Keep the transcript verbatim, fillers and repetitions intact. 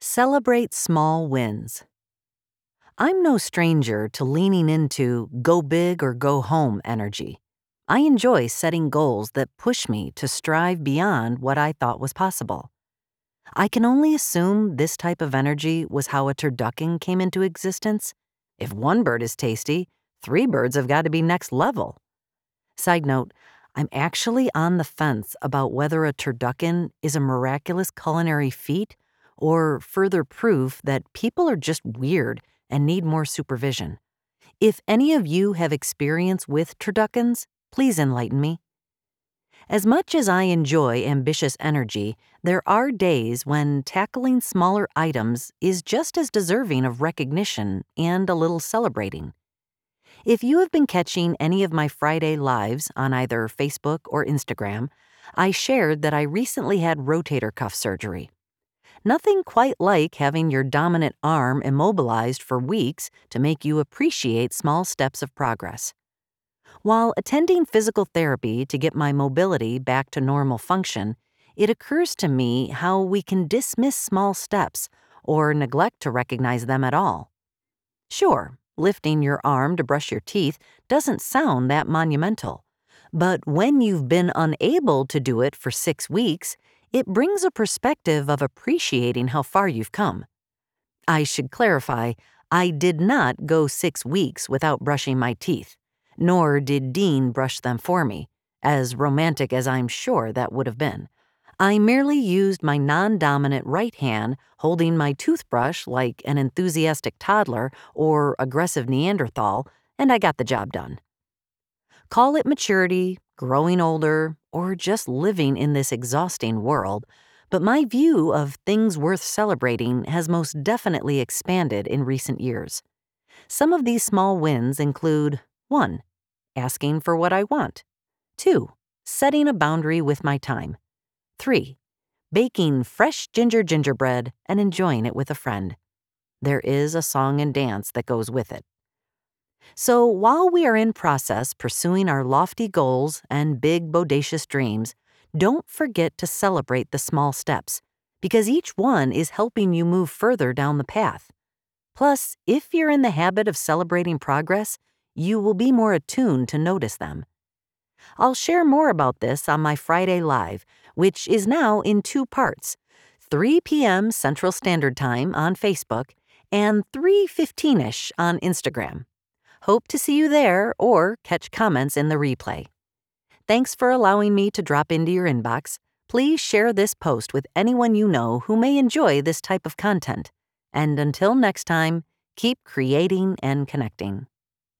Celebrate small wins. I'm no stranger to leaning into go big or go home energy. I enjoy setting goals that push me to strive beyond what I thought was possible. I can only assume this type of energy was how a turducken came into existence. If one bird is tasty, three birds have got to be next level. Side note, I'm actually on the fence about whether a turducken is a miraculous culinary feat or further proof that people are just weird and need more supervision. If any of you have experience with turduckens, please enlighten me. As much as I enjoy ambitious energy, there are days when tackling smaller items is just as deserving of recognition and a little celebrating. If you have been catching any of my Friday lives on either Facebook or Instagram, I shared that I recently had rotator cuff surgery. Nothing quite like having your dominant arm immobilized for weeks to make you appreciate small steps of progress. While attending physical therapy to get my mobility back to normal function, it occurs to me how we can dismiss small steps or neglect to recognize them at all. Sure, lifting your arm to brush your teeth doesn't sound that monumental, but when you've been unable to do it for six weeks, it brings a perspective of appreciating how far you've come. I should clarify, I did not go six weeks without brushing my teeth, nor did Dean brush them for me, as romantic as I'm sure that would have been. I merely used my non-dominant right hand holding my toothbrush like an enthusiastic toddler or aggressive Neanderthal, and I got the job done. Call it maturity, growing older, or just living in this exhausting world, but my view of things worth celebrating has most definitely expanded in recent years. Some of these small wins include one. Asking for what I want. two. Setting a boundary with my time. three. Baking fresh ginger gingerbread and enjoying it with a friend. There is a song and dance that goes with it. So while we are in process pursuing our lofty goals and big bodacious dreams, don't forget to celebrate the small steps, because each one is helping you move further down the path. Plus, if you're in the habit of celebrating progress, you will be more attuned to notice them. I'll share more about this on my Friday Live, which is now in two parts, three p.m. Central Standard Time on Facebook and three fifteen-ish on Instagram. Hope to see you there or catch comments in the replay. Thanks for allowing me to drop into your inbox. Please share this post with anyone you know who may enjoy this type of content. And until next time, keep creating and connecting.